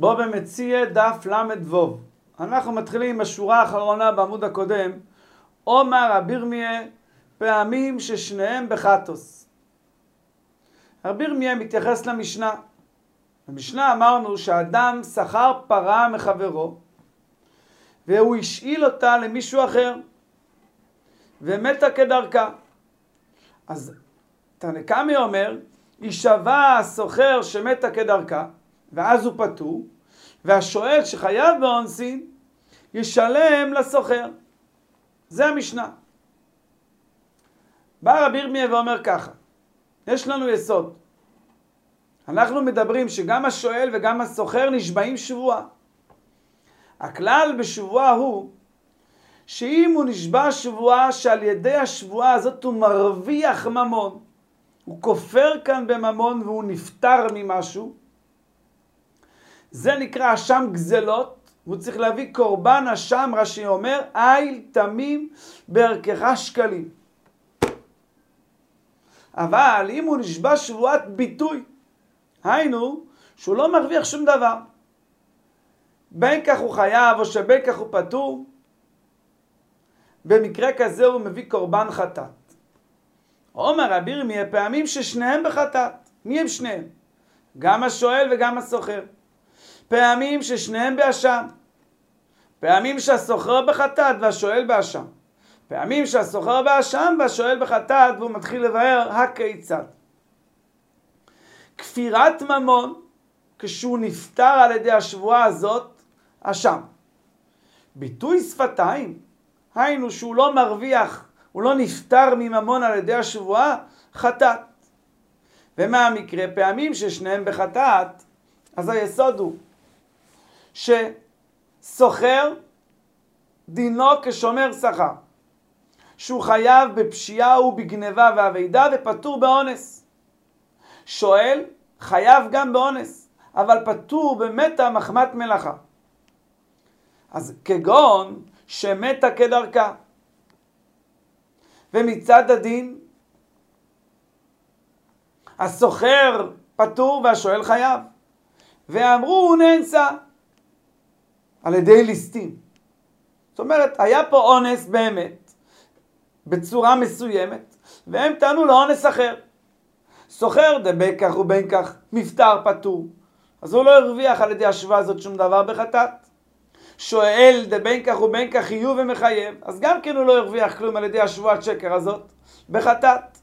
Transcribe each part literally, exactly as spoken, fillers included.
בו במציע דף למד וו. אנחנו מתחילים בשורה האחרונה בעמוד הקודם. אומר רבי ירמיה פעמים ששניהם בחטוס. רבי ירמיה מתייחס למשנה. במשנה אמרנו שאדם שכר פרה מחברו והוא השאיל אותה למישהו אחר ומתה כדרכה. אז תנא קמא אומר, יישבע הסוחר שמתה כדרכה ואז הוא פטור, והשואל שחייב באונסין ישלם לסוחר. זה המשנה. בא רבי ירמיה ואומר ככה, יש לנו יסוד. אנחנו מדברים שגם השואל וגם הסוחר נשבעים שבועה. הכלל בשבועה הוא שאם הוא נשבע שבועה שעל ידי השבועה הזאת הוא מרוויח ממון, הוא כופר כאן בממון והוא נפטר ממשהו, זה נקרא אשם גזלות, והוא צריך להביא קורבן אשם. רש"י אומר, איל תמים בערכך שקלים. אבל אם הוא נשבע שבועת ביטוי, היינו שהוא לא מרוויח שום דבר, בין כך הוא חייב או שבין כך הוא פטור, במקרה כזה הוא מביא קורבן חטאת. אומר רבי ירמיה פעמים ששניהם בחטאת. מי הם שניהם? גם השואל וגם הסוחר. פעמים ששניהם באשם. פעמים שהסוחר בחטאת והשואל באשם. פעמים שהסוחר באשם והשואל בחטאת, והוא מתחיל לבאר הכיצד. כפירת ממון, כשהוא נפטר על ידי השבועה הזאת, אשם. ביטוי שפתיים, היינו שהוא לא מרוויח, הוא לא נפטר מממון על ידי השבועה, חטאת. ומה המקרה? פעמים ששניהם בחטאת, אז היסוד הוא שסוחר דינו כשומר שכר, שהוא חייב בפשיעה ובגניבה ועבידה ופטור באונס. שואל חייב גם באונס, אבל פטור במתה מחמת מלאכה. אז כגון שמתה כדרכה, ומצד הדין הסוחר פטור והשואל חייב, ואמרו הוא נאנסה על ידי ליסטים. זאת אומרת, היה פה אונס באמת בצורה מסוימת, והם טענו לאונס אחר. סוחר דבין כך ובין כך מפטר פטור, אז הוא לא הרוויח על ידי השבועה הזאת שום דבר בחטאת. שואל דבין כך ובין כך חיוב ומחייב, אז גם כן הוא לא הרוויח כלום על ידי השבועת שקר הזאת בחטאת.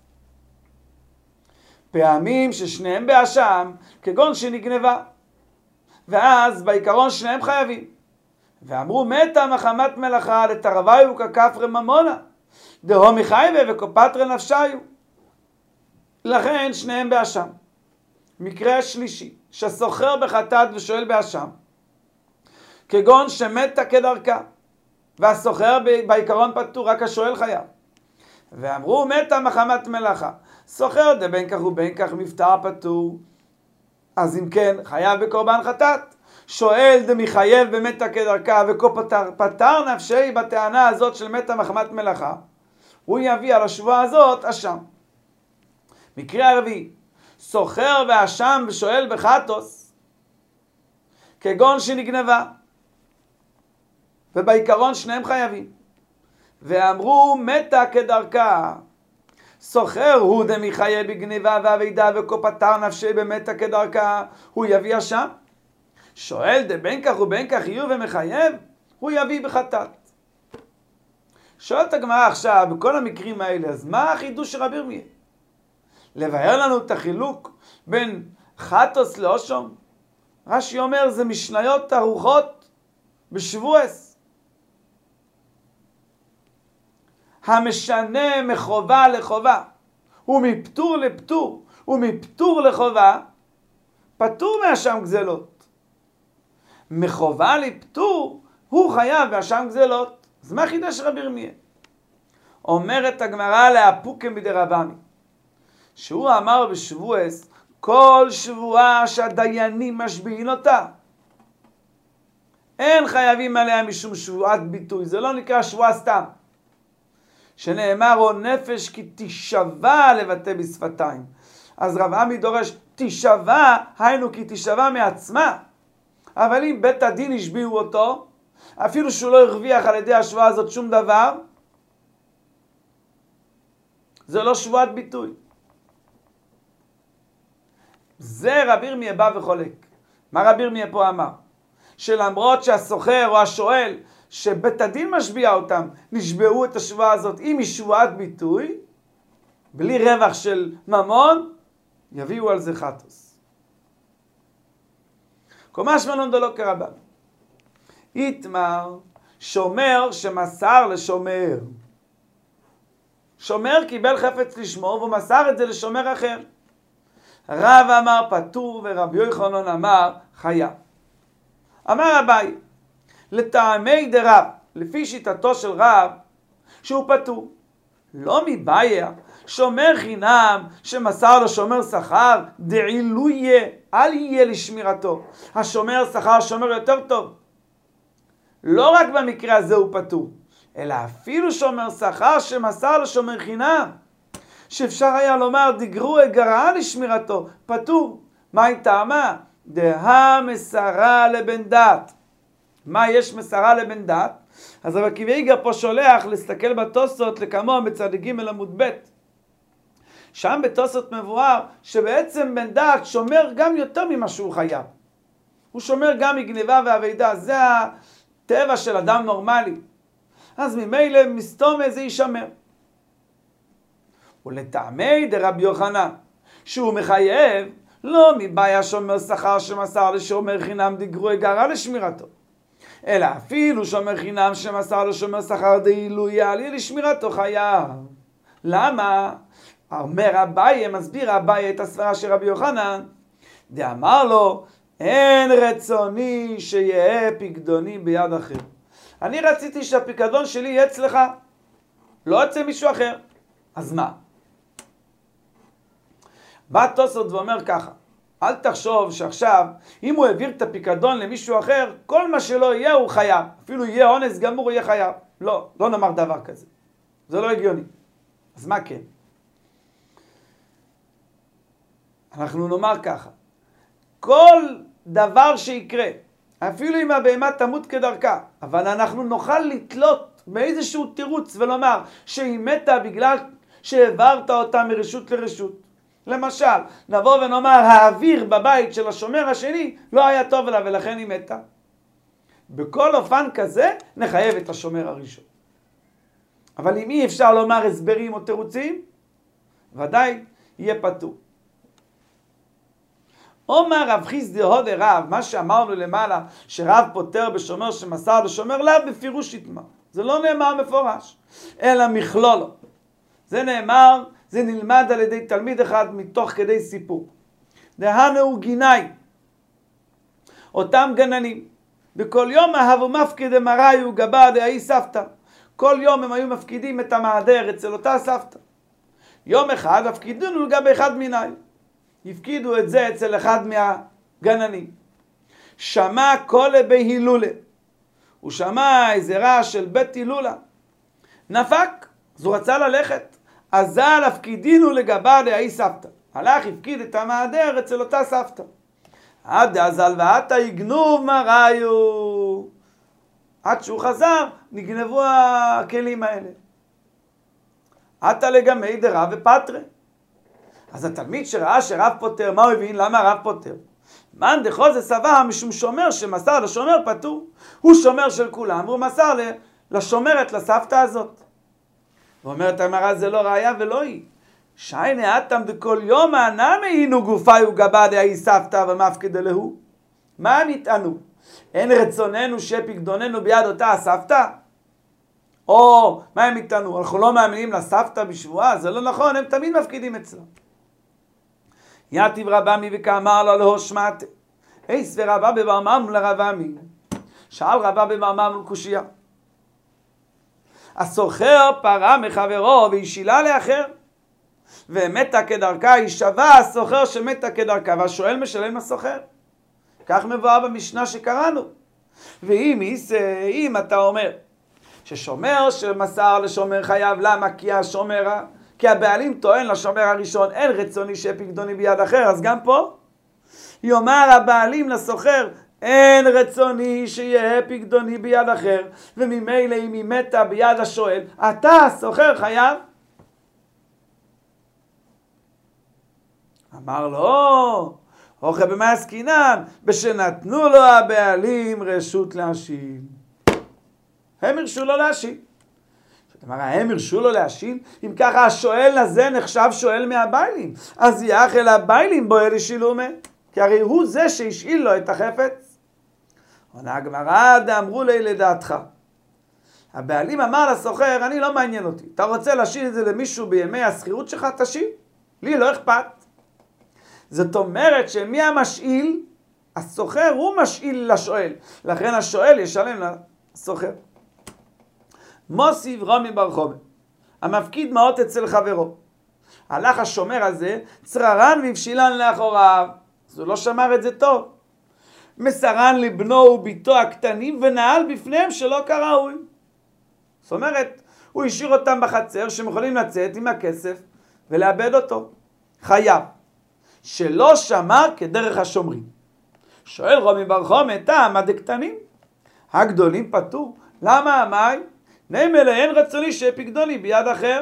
פעמים ששניהם באשם, כגון שנגנבה, ואז בעיקרון שניהם חייבים. ואמרו מתה מחמת מלאכה לתרוויו ככפרי ממונה, דהו מחייבה וכופטרי נפשיו. לכן שניהם באשם. מקרה שלישי, שסוחר בחטאת ושואל באשם, כגון שמתה כדרכה, והסוחר בעיקרון פטור, רק השואל חייב. ואמרו מתה מחמת מלאכה, סוחר דבין כך ובין כך מפטר פטור, אז אם כן חייב בקורבן חטאת. שואל דמחייב במתה כדרכה וכה פטר, פטר נפשי בטענה הזאת של מתה מחמת מלאכה, הוא יביא על השבועה הזאת אשם. מקרה הרביעי, סוחר ואשם ושואל בחטוס, כגון שנגנבה, ובעיקרון שניהם חייבים. ואמרו מתה כדרכה, סוחר הוא דמחייב בגניבה ועבידה וכה פטר נפשי במתה כדרכה, הוא יביא אשם. שואל דבין כך ובין כך חיוב ומחייב, הוא יביא בחטאת. שואלת הגמרא עכשיו, בכל המקרים האלה, אז מה החידוש של רבי ירמיה? לבאר לנו את החילוק בין חטוס לאושום? רש"י אומר, זה משניות ערוכות בשבועס. המשנה מחובה לחובה, ומפטור לפטור, ומפטור לחובה, פטור מאשם גזלות. מחובה לפטור, הוא חייב באשם גזלות. אז מה חידש רבי ירמיה? אומרת הגמרא לאפוקם בדרבמי, שהוא אמר בשבועס, כל שבועה שהדיינים משביעים אותה, אין חייבים עליה משום שבועת ביטוי. זה לא נקרא שבועה סתם. שנאמר, או נפש כי תשבע לבטא בשפתיים. אז רב עמי דורש, תשבע, היינו כי תשבע מעצמה. אבל אם בית הדין השביעו אותו, אפילו שהוא לא הרוויח על ידי השבועה הזאת שום דבר, זה לא שבועת ביטוי. זה רבי ירמיה בא וחולק. מה רבי ירמיה פה אמר? שלמרות שהסוחר או השואל שבית הדין משביע אותם, נשבעו את השבועה הזאת אם היא שבועת ביטוי, בלי רווח של ממון, יביאו על זה חטוס. קומש מלון דלא כרבן. איתמר, שומר שמסר לשומר. שומר קיבל חפץ לשמור והוא מסר את זה לשומר אחר. רב אמר פטור ורבי יוחנן אמר חייב. אמר אביי, לטעמי דרב, לפי שיטתו של רב, שהוא פטור. לא מבעיה, שומר חינם שמסר לשומר שכר, דעילו יהיה, אל יהיה לשמירתו. השומר שכר שומר יותר טוב. לא רק במקרה הזה הוא פטור, אלא אפילו שומר שכר שמסר לשומר חינם, שאפשר היה לומר דגרו אגרה לשמירתו, פטור. מה היא טעמה? דה מסרה לבן דת. מה יש מסרה לבן דת? אז רבי עקיבא איגר פה שולח להסתכל בתוספות לכמוה בצד ג' עמוד ב'. שם בתוספות מבואר שבעצם בן דת שומר גם יותר ממה שהוא חייב. הוא שומר גם מגניבה ועבידה, זה הטבע של אדם נורמלי. אז ממילא מסתום זה יישמר. ולטעמי דרבי יוחנן, שהוא מחייב, לא מבעיה שומר שכר שמסר לשומר חינם דגרו אגרה לשמירתו, אלא אפילו שומר חינם שמסר לשומר שכר דעילו יעלי לשמירתו חייב. למה? אומר אביי, מסביר אביי את הסברה של רבי יוחנן, דאמר לו, אין רצוני שיהיה פיקדוני ביד אחר. אני רציתי שהפיקדון שלי יהיה אצלך, לא אצל מישהו אחר. אז מה? בא תוספות ואומר ככה, אל תחשוב שעכשיו, אם הוא העביר את הפיקדון למישהו אחר, כל מה שלא יהיה הוא חייב. אפילו יהיה אונס גמור, הוא יהיה חייב. לא, לא נאמר דבר כזה. זה לא הגיוני. אז מה כן? אנחנו נאמר ככה, כל דבר שיקרה, אפילו אם הבהמה תמות כדרכה, אבל אנחנו נוכל לתלות באיזשהו תירוץ ולומר שהיא מתה בגלל שהעברת אותה מרשות לרשות. למשל, נבוא ונאמר, האוויר בבית של השומר השני לא היה טוב לה ולכן היא מתה. בכל אופן כזה נחייב את השומר הראשון. אבל אם אי אפשר לומר הסברים או תירוצים, ודאי יהיה פטור. אומר רב חיסדא הודה רב, מה שאמרנו למעלה, שרב פוטר בשומר שמסר לשומר, לאו בפירוש יתמה. זה לא נאמר מפורש, אלא מכלולו. זה נאמר, זה נלמד על ידי תלמיד אחד מתוך כדי סיפור. דהנו גיני, אותם גננים, בכל יום אהבו מפקיד אמריו גבה דהי סבתא. כל יום הם היו מפקידים את המעדר אצל אותה סבתא. יום אחד הפקידונו לגבי אחד מיני. הפקידו את זה אצל אחד מהגננים. שמע קול בהילולה. הוא שמע איזה רעש של בית הילולה. נפק, אז הוא רצה ללכת. אזל הפקידינו לגבה דהי סבתא. הלך, הפקיד את המעדר אצל אותה סבתא. עד אזל ועתה יגנוב מראיו. עד שהוא חזר, נגנבו הכלים האלה. עתה לגמי דרב ופטרה. אז התלמיד שראה שרב פוטר, מה הוא הבין? למה רב פוטר? מאן דחוז סבר משום שומר שמסר לשומר פטור. הוא שומר של כולם, הוא מסר לשומרת, לסבתא הזאת. ואומרת הגמרא, זה לא ראיה ולא היא. שיינה אטם דכל יום הנמי הינו גופי וגבה דהי סבתא ומפקיד אלוהו. מה הם יטענו? אין רצוננו שפיקדוננו ביד אותה הסבתא? או מה הם יטענו? אנחנו לא מאמינים לסבתא בשבועה? זה לא נכון, הם תמיד מפקידים אצלה. יתיב רבמי וכאמר לו להושמעת. איס ורבא בברמם לרבמי. שאל רבא בברמם לקושייה. הסוחר פרה מחברו והשילה לאחר. ומתה כדרכה, היא שווה הסוחר שמתה כדרכה, והשואל משלם הסוחר. כך מבואר במשנה שקראנו. ואם איסה, אם אתה אומר ששומר שמסר לשומר חייב, למה? כי השומר, כי הבעלים טוען לשומר הראשון, אין רצוני שפיקדוני ביד אחר, אז גם פה יאמר הבעלים לסוחר, אין רצוני שיהיה פקדוני ביד אחר, וממילא אם היא מתה ביד השואל, אתה סוחר חייב? אמר לו, אוכל במה עסקינן? בשנתנו לו הבעלים רשות להשיב. הם הרשו לו להשיב. זאת אומרת, הם הרשו לו להשיב? אם ככה השואל הזה נחשב שואל מהבעלים, אז יח אל הבעלים בועל לשילומה, כי הרי הוא זה שהשאיל לו את החפץ. עונה הגמרא, דאמרו לי לדעתך. הבעלים אמר לסוחר, אני לא מעניין אותי. אתה רוצה להשאיל את זה למישהו בימי השכירות שלך? תשאיל. לי לא אכפת. זאת אומרת שמי המשאיל? הסוחר הוא משאיל לשואל. לכן השואל ישלם לסוחר. מוסיף רומי בר חומר, המפקיד מעות אצל חברו. הלך השומר הזה, צררן והבשילן לאחוריו. אז הוא לא שמר את זה טוב. מסרן לבנו וביתו הקטנים ונעל בפניהם שלא כראוי. זאת אומרת, הוא השאיר אותם בחצר שהם יכולים לצאת עם הכסף ולאבד אותו. חייב. שלא שמר כדרך השומרים. שואל רומי בר חומר, טעם דקטנים? הגדולים פטור. למה אמי? נאמר אין רצוני שפקדוני ביד אחר.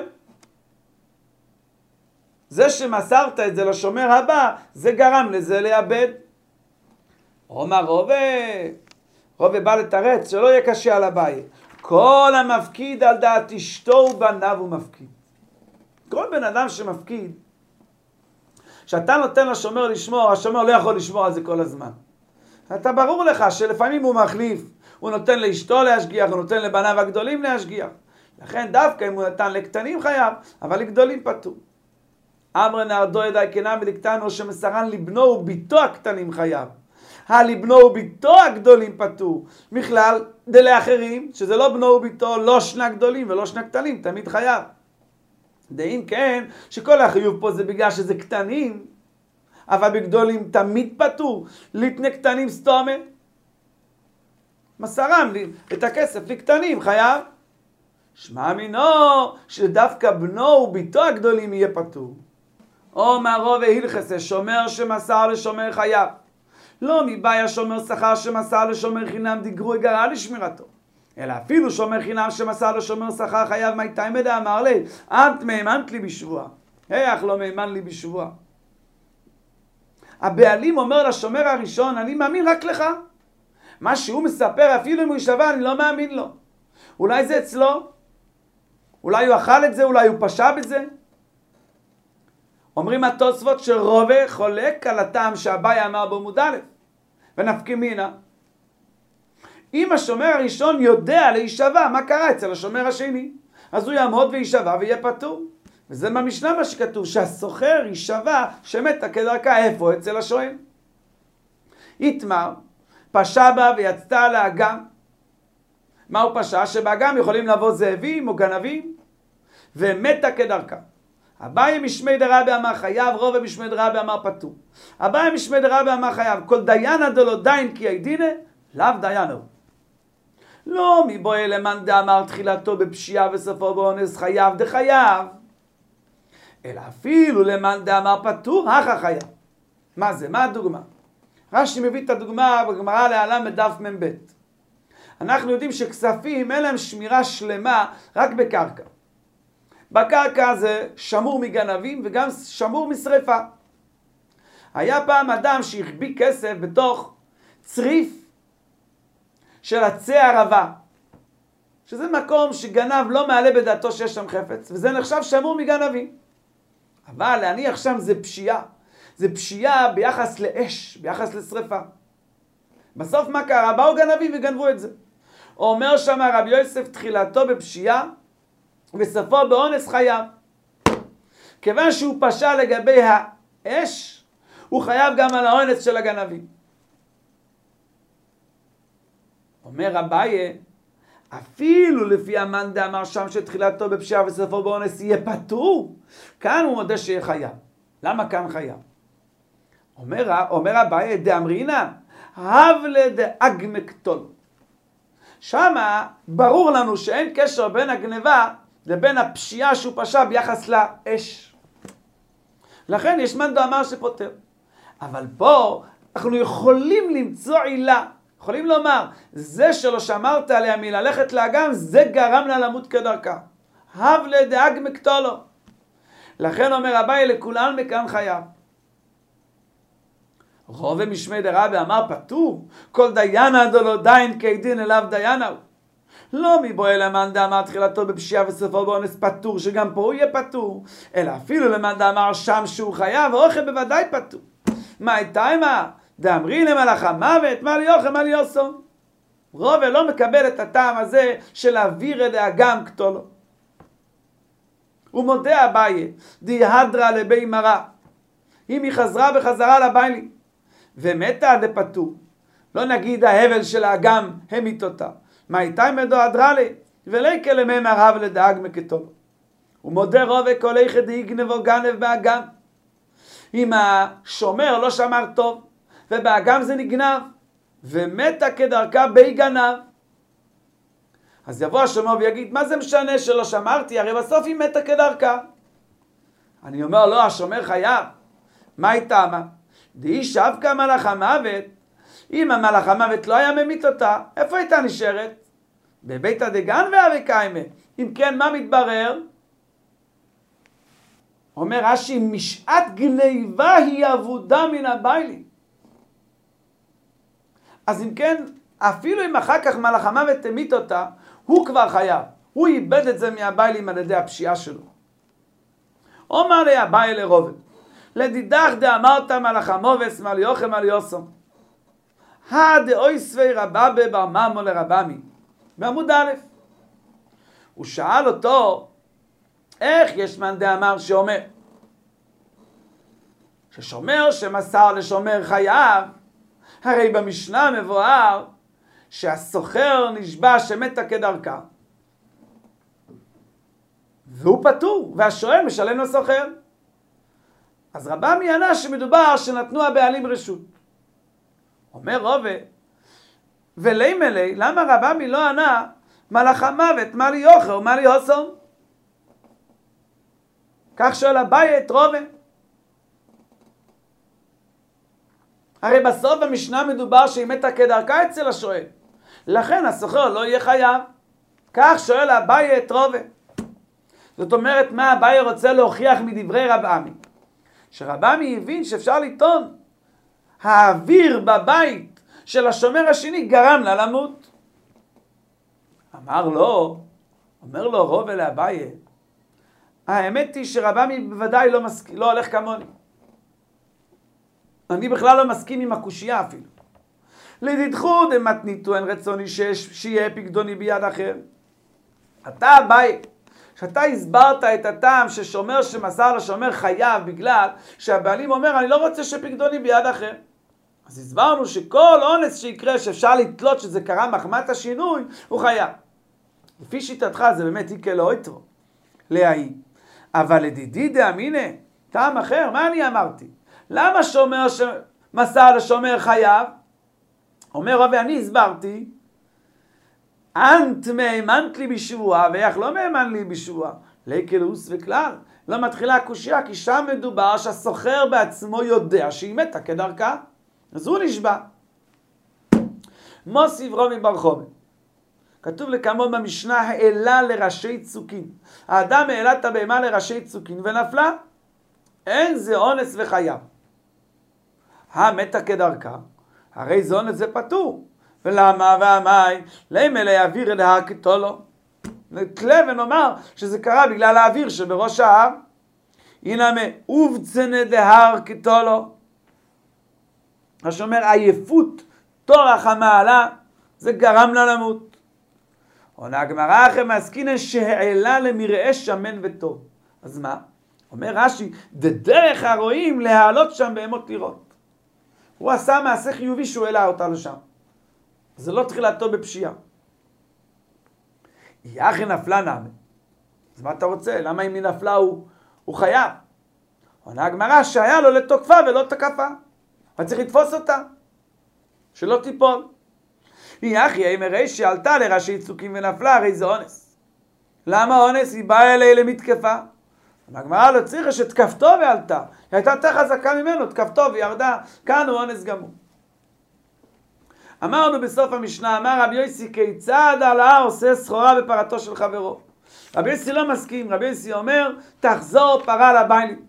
זה שמסרת את זה לשומר הבא, זה גרם לזה לאבד. אומר רובה, רובה בא לתרץ, שלא יהיה קשה על הבית. כל המפקיד על דעת אשתו ובניו הוא מפקיד. כל בן אדם שמפקיד, שאתה נותן לשומר לשמור, השומר לא יכול לשמור על זה כל הזמן. אתה ברור לך שלפעמים הוא מחליף, הוא נותן לאשתו להשגיח, הוא נותן לבניו הגדולים להשגיח. לכן דווקא אם הוא נתן לקטנים חייב, אבל לגדולים פטור. אמר נהרדו ידעי כנמי לקטנו שמסרן לבנו וביתו הקטנים חייב. הלבנו וביתו הגדולים פטור. מכלל דלאחרים, שזה לא בנו וביתו, לא שני גדולים ולא שני קטנים, תמיד חייב. דאם כן, שכל החיוב פה זה בגלל שזה קטנים, אבל בגדולים תמיד פטור. ליתני קטנים סתומה. מסרם לי את הכסף לקטנים, חייב. שמע מינו שדווקא בנו וביתו הגדולים יהיה פטור. או מערו והילכסה, שומר שמסר לשומר חייב. לא מבעיה שומר שכר שמסר לשומר חינם דיגרו גרע לשמירתו. אלא אפילו שומר חינם שמסר לשומר שכר חייב מייתי מדע אמר לי, את מהימנת לי בשבוע. איך לא מהימן לי בשבוע? הבעלים אומר לשומר הראשון, אני מאמין רק לך. מה שהוא מספר, אפילו אם הוא ישבה, אני לא מאמין לו. אולי זה אצלו? אולי הוא אכל את זה? אולי הוא פשע בזה? אומרים התוספות שרובה חולק על הטעם שהבאי אמר בעמוד א', ונפקים מינה. אם השומר הראשון יודע להישבע, מה קרה אצל השומר השני? אז הוא יעמוד וישבע ויהיה פטור. וזה במשנה מה שכתוב, שהסוחר יישבע שמתה כדרכה. איפה? אצל השואל. יתמר, פשע בה ויצתה על האגם. מהו פשע? שבאגם יכולים לבוא זאבים או גנבים, ומתה כדרכה. אביי משמי דרבי אמר חייב, רובה משמי דרבי אמר פטור. אביי משמי דרבי אמר חייב, כל דיינה דלא דיין כי הידינה, לאו דיינו. לא מבואי למאן דאמר תחילתו בפשיעה וסופו באונס חייב דחייב, אלא אפילו למאן דאמר פטור, הכא חייב. מה זה? מה הדוגמה? רש"י מביא את הדוגמה בגמרא להלן בדף מ"ב. אנחנו יודעים שכספים אין להם שמירה שלמה רק בקרקע. בקרקע זה שמור מגנבים וגם שמור משריפה. היה פעם אדם שהחביא כסף בתוך צריף של עצי ערבה, שזה מקום שגנב לא מעלה בדעתו שיש שם חפץ, וזה נחשב שמור מגנבים. אבל להניח שם זה פשיעה. זה פשיעה ביחס לאש, ביחס לשריפה. בסוף מה קרה? באו גנבים וגנבו את זה. אומר שם רבי יוסף תחילתו בפשיעה, וסופו באונס חייב. כיוון שהוא פשע לגבי האש, הוא חייב גם על האונס של הגנבים. אומר אביי, אפילו לפי המאן דאמר שם שתחילתו בפשיעה וסופו באונס יהיה פטור, כאן הוא מודה שיהיה חייב. למה כאן חייב? אומר, אומר אביי, דאמרינן, הבלה דאגמקטול. שמה ברור לנו שאין קשר בין הגניבה לבין הפשיעה שהוא פשע ביחס לאש. לכן יש מאן דאמר שפוטר. אבל פה אנחנו יכולים למצוא עילה, יכולים לומר, זה שלא שמרת עליה מללכת לאגם, זה גרם לה למות כדרכה. הב לדאג מקטולו. לכן אומר אביי, לכולן מכאן חייב. רובה משמי דרבי אמר פטור, כל דיינה דולו דיין כדין אליו דיינה הוא. לא מבועל למאן דאמר תחילתו בפשיעה וסופו באונס פטור, שגם פה הוא יהיה פטור, אלא אפילו למאן דאמר שם שהוא חייב, אוכל בוודאי פטור. מה הייתה מה? דאמרין למלאך המוות, מה ליוכם, מה ליוסום? רובה לא מקבל את הטעם הזה של להעביר את האגם קטולו. הוא מודה אביי, די הדרה לבי מרה. אם היא חזרה בחזרה לביילים, ומתה דפטור. לא נגיד ההבל של האגם המית אותה. מה איתה מדו הדרה לי? וליקה למי מרהב לדאג מקטולו. הוא מודה רובה כל איכא דאיגנבו גנב באגם. אם השומר לא שמר טוב, ובאגם זה נגנב, ומתה כדרכה בי גנב. אז יבוא השומר ויגיד, מה זה משנה שלא שמרתי? הרי בסוף היא מתה כדרכה. אני אומר, לא, השומר חייב. מה היא טעמה? די שבקה מלאך המוות. אם המלאך המוות לא היה ממית אותה, איפה הייתה נשארת? בבית הדגן ואבי קיימה. אם כן, מה מתברר? אומר רש"י, משעת גניבה היא עבודה מן הביילים. אז אם כן, אפילו אם אחר כך מלאך המוות תמית אותה, הוא כבר חייב. הוא איבד את זה מהביילים על ידי הפשיעה שלו. אומר לי אביי לרובה, לדידך דאמרת מלאך המובס מל יוכם מל יוסום. הדאוי סבי רבה בבר ממו לרבמי. בעמוד א'. הוא שאל אותו, איך יש מאן דאמר שאומר? ששומר שמסר לשומר חייב, הרי במשנה מבואר שהסוחר נשבע שמתה כדרכה. והוא פטור, והשואל משלם לסוחר. אז רבמי ענה שמדובר שנתנו הבעלים רשות. אומר רובה, ולי מלי, למה רבמי לא ענה מלאך המוות, מה לי יוכר, מה לי הוסום? כך שואל אביי את רובה. הרי בסוף במשנה מדובר שהיא מתה כדרכה אצל השואל. לכן הסוחר לא יהיה חייב. כך שואל אביי את רובה. זאת אומרת, מה אביי רוצה להוכיח מדברי רבמי? שרבמי הבין שאפשר לטעון, האוויר בבית של השומר השני גרם לה למות. אמר לו, אומר לו רובה לאביי, האמת היא שרבמי בוודאי לא, מסכ... לא הולך כמוני. אני בכלל לא מסכים עם הקושייה אפילו. לדידחו דמתניתו אין רצוני שיש, שיהיה פקדוני ביד אחר. אתה אביי, שאתה הסברת את הטעם ששומר שמסר לשומר חייב בגלל שהבעלים אומר אני לא רוצה שפקדוני ביד אחר. אז הסברנו שכל אונס שיקרה שאפשר לתלות שזה קרה מחמת השינוי הוא חייב. לפי שיטתך זה באמת איקה לא יתרו להאי. אבל לדידי דאמינה, טעם אחר, מה אני אמרתי? למה שומר שמסר לשומר חייב? אומר רבי, אני הסברתי, אנט מהאמנת לי בשבועה, ואיך לא מהאמן לי בשבועה? ליקלוס וכלל. לא מתחילה הקושייה, כי שם מדובר שהסוחר בעצמו יודע שהיא מתה כדרכה. אז הוא נשבע. מוסיף רומי בר חומר. כתוב לכמון במשנה, העלה לראשי צוקין. האדם העלה את הבהמה לראשי צוקין ונפלה. אין זה אונס וחייב. המתה כדרכה, הרי זה אונס זה פטור. ולמה והמי, למה להעביר אל ההר כתולו? נתלה ונאמר שזה קרה בגלל האוויר שבראש ההר. הנה מאובצנה דהר כתולו. השומר עייפות, תורח המעלה, זה גרם לה למות. עונה הגמרא אחרי מעסקינן שהעלה למראה שמן וטוב. אז מה? אומר רש"י, דרך הרואים להעלות שם בהמות לראות. הוא עשה מעשה חיובי שהוא העלה אותה לשם. זה לא תחילתו בפשיעה. יחי נפלה נעמה. אז מה אתה רוצה? למה אם היא נפלה הוא, הוא חייב? עונה הגמרא שהיה לו לתוקפה ולא תקפה. אבל צריך לתפוס אותה. שלא תיפול. יחי, אם הרי שעלתה לראשי צוקים ונפלה, הרי זה אונס. למה אונס? היא באה אליי למתקפה. הגמרא לא צריכה שתקפתו ועלתה. היא הייתה יותר חזקה ממנו, תקפתו וירדה. כאן הוא אונס גמור. אמרנו בסוף המשנה, אמר רבי יוסי, כיצד עלה עושה סחורה בפרתו של חברו? רבי יוסי לא מסכים, רבי יוסי אומר, תחזור פרה לבעלים.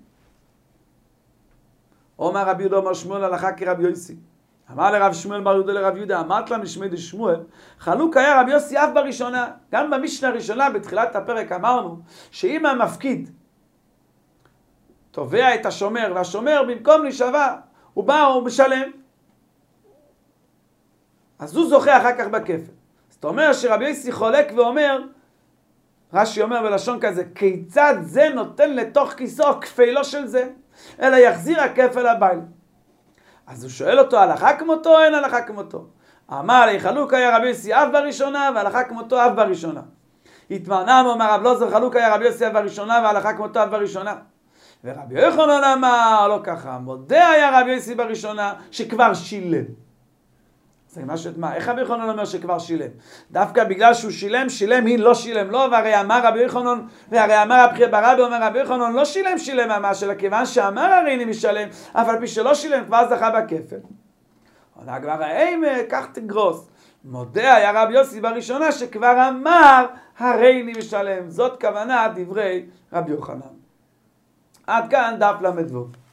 אומר רבי יהודה אומר שמואל הלכה כרבי יוסי. אמר לרב שמואל בר יהודה לרב יהודה, אמרת לה משמי דשמואל, חלוק היה רבי יוסי אף בראשונה. גם במשנה הראשונה, בתחילת הפרק אמרנו, שאם המפקיד תובע את השומר, והשומר במקום להישבע, הוא בא, הוא משלם. אז הוא זוכה אחר כך בכפל. זאת אומרת שרבי יוסי חולק ואומר, רש"י אומר בלשון כזה, כיצד זה נותן לתוך כיסו כפילו של זה, אלא יחזיר הכפל לבעלים. אז הוא שואל אותו, הלכה כמותו או אין הלכה כמותו? אמר לי, חלוק היה רבי יוסי אף בראשונה, והלכה כמותו אף בראשונה. התמרנם, אומר רב לוזר, חלוק היה רבי יוסי אף בראשונה, והלכה כמותו אף בראשונה. ורבי יוחנן אמר, לא ככה, מודה היה רבי יוסי בראשונה, שכבר שילם. זה משהו, מה, איך רבי יוחנן אומר שכבר שילם? דווקא בגלל שהוא שילם, שילם היא לא שילם לו, והרי אמר רבי יוחנן, והרי אמר רבי ברבי, אומר רבי יוחנן, לא שילם שילם מהמה שלה, כיוון שאמר הרי אני משלם, אף על פי שלא שילם, כבר זכה בכפל. עונה כבר האימה, כך תגרוס. מודה היה רבי יוסי בראשונה, שכבר אמר הרי אני משלם. זאת כוונה דברי רבי יוחנן. עד כאן דף למדבור.